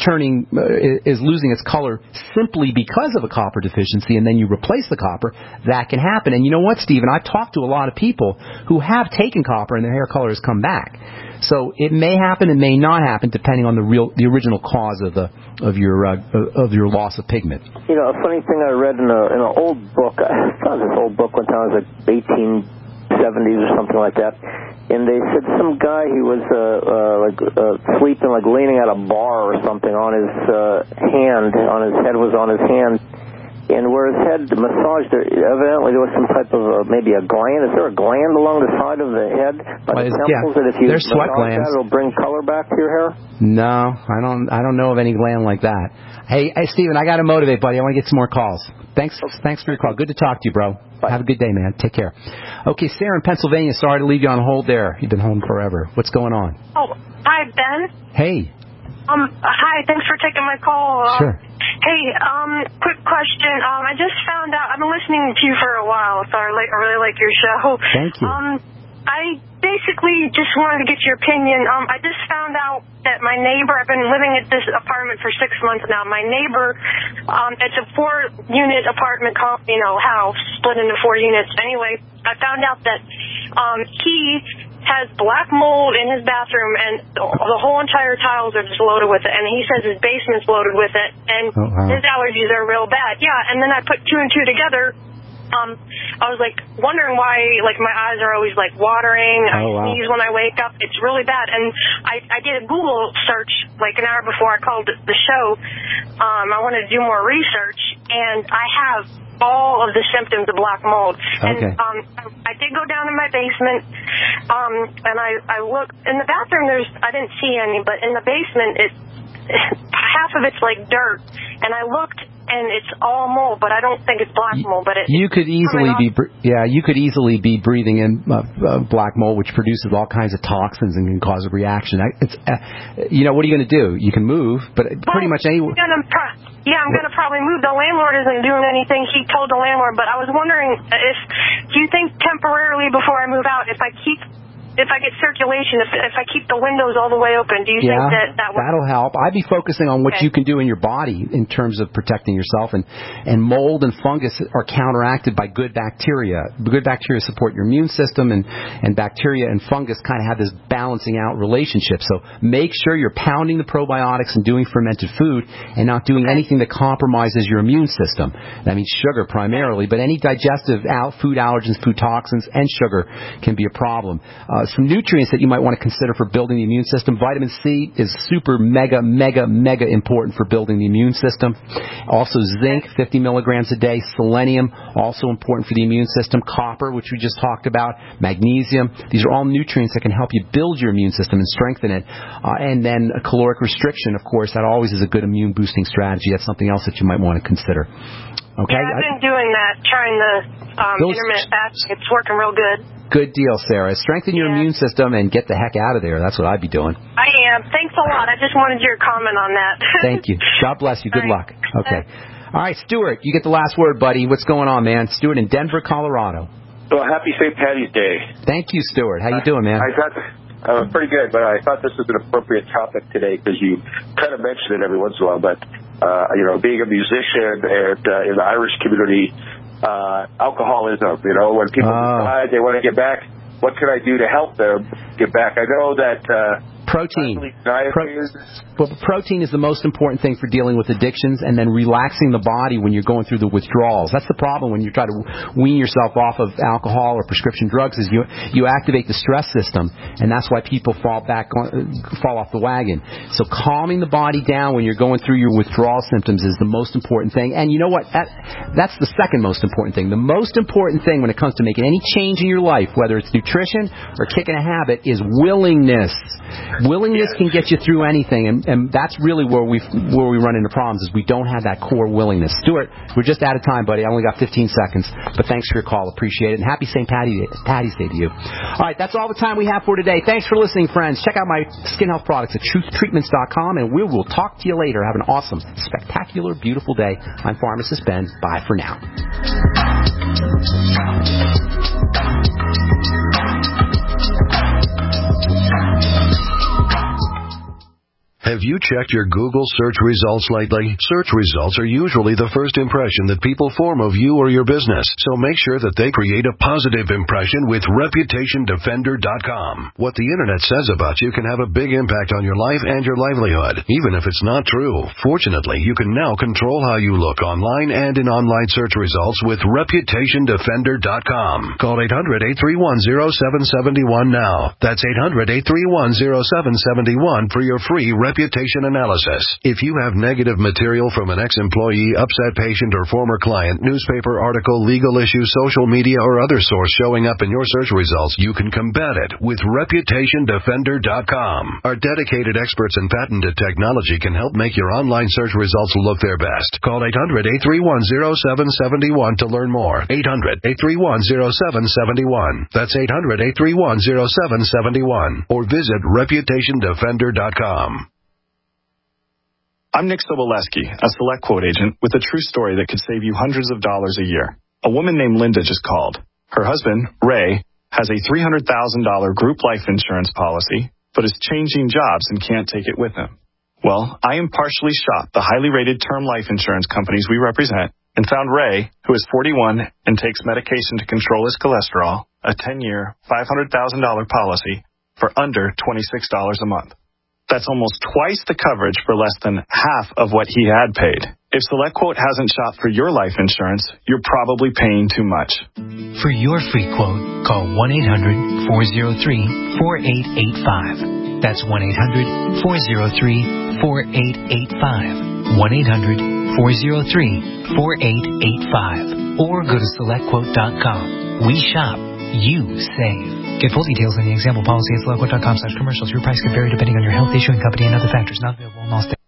Speaker 2: losing its color simply because of a copper deficiency, and then you replace the copper, that can happen. And you know what, Stephen? I've talked to a lot of people who have taken copper and their hair color has come back. So it may happen, it may not happen, depending on the original cause of your loss of pigment.
Speaker 4: A funny thing I read in an old book. I found this old book one time. It was like 1870s or something like that. And they said some guy, he was sleeping, leaning at a bar or something on his hand. On his head was on his hand. And where his head massaged, evidently there was some type of maybe a gland. Is there a gland along the side of the head by the temples that if you massage that, it'll bring color back to your hair?
Speaker 2: No, I don't know of any gland like that. Hey, Stephen, I got to motivate, buddy. I want to get some more calls. Thanks for your call. Good to talk to you, bro. Bye. Have a good day, man. Take care. Okay, Sarah in Pennsylvania. Sorry to leave you on hold there. You've been home forever. What's going on?
Speaker 5: Oh, hi, Ben.
Speaker 2: Hey.
Speaker 5: Hi. Thanks for taking my call.
Speaker 2: Sure.
Speaker 5: Hey, quick question. I just found out, I've been listening to you for a while, so I really like your show.
Speaker 2: Thank you.
Speaker 5: I basically just wanted to get your opinion. I just found out that my neighbor, I've been living at this apartment for 6 months now. My neighbor, it's a 4-unit apartment, house split into 4 units. Anyway, I found out that he has black mold in his bathroom, and the whole entire tiles are just loaded with it. And he says his basement's loaded with it, and his allergies are real bad. Yeah, and then I put 2 and 2 together. I was like wondering why like my eyes are always like watering. I sneeze when I wake up. It's really bad. And I did a Google search like an hour before I called the show. I wanted to do more research, and I have all of the symptoms of black mold.
Speaker 2: Okay.
Speaker 5: And I did go down in my basement, and I looked in the bathroom. I didn't see any, but in the basement, half of it's like dirt. And I looked, and it's all mold, but I don't think it's black mold. But
Speaker 2: you could easily be breathing in black mold, which produces all kinds of toxins and can cause a reaction. What are you going to do? You can move, but pretty much any. I'm going
Speaker 5: to probably move. The landlord isn't doing anything. He told the landlord, but I was wondering do you think temporarily before I move out, if I get circulation, if I keep the windows all the way open, do you think that would...
Speaker 2: That'll help. I'd be focusing on what you can do in your body in terms of protecting yourself. And mold and fungus are counteracted by good bacteria. Good bacteria support your immune system, and bacteria and fungus kind of have this balancing out relationship. So make sure you're pounding the probiotics and doing fermented food and not doing anything that compromises your immune system. That means sugar primarily, but any digestive food allergens, food toxins, and sugar can be a problem. Some nutrients that you might want to consider for building the immune system. Vitamin C is super mega important for building the immune system. Also zinc, 50 milligrams a day. Selenium, also important for the immune system. Copper, which we just talked about. Magnesium. These are all nutrients that can help you build your immune system and strengthen it. And then a caloric restriction, of course, that always is a good immune boosting strategy. That's something else that you might want to consider. Okay.
Speaker 5: Yeah, I've been doing that, trying the intermittent fasting. It's working real good.
Speaker 2: Good deal, Sarah. Strengthen your immune system and get the heck out of there. That's what I'd be doing.
Speaker 5: I am. Thanks a lot. I just wanted your comment on that.
Speaker 2: Thank you. God bless you. Good luck. Okay. All right, Stuart, you get the last word, buddy. What's going on, man? Stuart in Denver, Colorado.
Speaker 6: Well, happy St. Patty's Day.
Speaker 2: Thank you, Stuart. How you doing, man?
Speaker 6: I'm pretty good, but I thought this was an appropriate topic today because you kind of mention it every once in a while. But, being a musician and in the Irish community, alcoholism, when people decide they want to get back, what can I do to help them get back? I know that...
Speaker 2: Protein. Protein is the most important thing for dealing with addictions, and then relaxing the body when you're going through the withdrawals. That's the problem when you try to wean yourself off of alcohol or prescription drugs, is you activate the stress system, and that's why people fall off the wagon. So calming the body down when you're going through your withdrawal symptoms is the most important thing. And you know what? That's the second most important thing. The most important thing when it comes to making any change in your life, whether it's nutrition or kicking a habit, is willingness. Willingness can get you through anything, and that's really where we run into problems, is we don't have that core willingness. Stuart, we're just out of time, buddy. I only got 15 seconds, but thanks for your call. Appreciate it, and happy St. Patty's Day to you. All right, that's all the time we have for today. Thanks for listening, friends. Check out my skin health products at truthtreatments.com, and we will talk to you later. Have an awesome, spectacular, beautiful day. I'm Pharmacist Ben. Bye for now.
Speaker 13: Have you checked your Google search results lately? Search results are usually the first impression that people form of you or your business, so make sure that they create a positive impression with ReputationDefender.com. What the Internet says about you can have a big impact on your life and your livelihood, even if it's not true. Fortunately, you can now control how you look online and in online search results with ReputationDefender.com. Call 800-831-0771 now. That's 800-831-0771 for your free reputation analysis. If you have negative material from an ex-employee, upset patient, or former client, newspaper article, legal issue, social media, or other source showing up in your search results, you can combat it with ReputationDefender.com. Our dedicated experts and patented technology can help make your online search results look their best. Call 800-831-0771 to learn more. 800-831-0771. That's 800-831-0771. Or visit ReputationDefender.com.
Speaker 11: I'm Nick Soboleski, a Select Quote agent with a true story that could save you hundreds of dollars a year. A woman named Linda just called. Her husband, Ray, has a $300,000 group life insurance policy, but is changing jobs and can't take it with him. Well, I impartially shopped the highly rated term life insurance companies we represent and found Ray, who is 41 and takes medication to control his cholesterol, a 10-year, $500,000 policy for under $26 a month. That's almost twice the coverage for less than half of what he had paid. If SelectQuote hasn't shopped for your life insurance, you're probably paying too much.
Speaker 12: For your free quote, call 1-800-403-4885. That's 1-800-403-4885. 1-800-403-4885. Or go to SelectQuote.com. We shop. You save. Get full details in the example policy at SelectQuote.com/commercials. Your price could vary depending on your health, issue, and company and other factors. Not available in all states.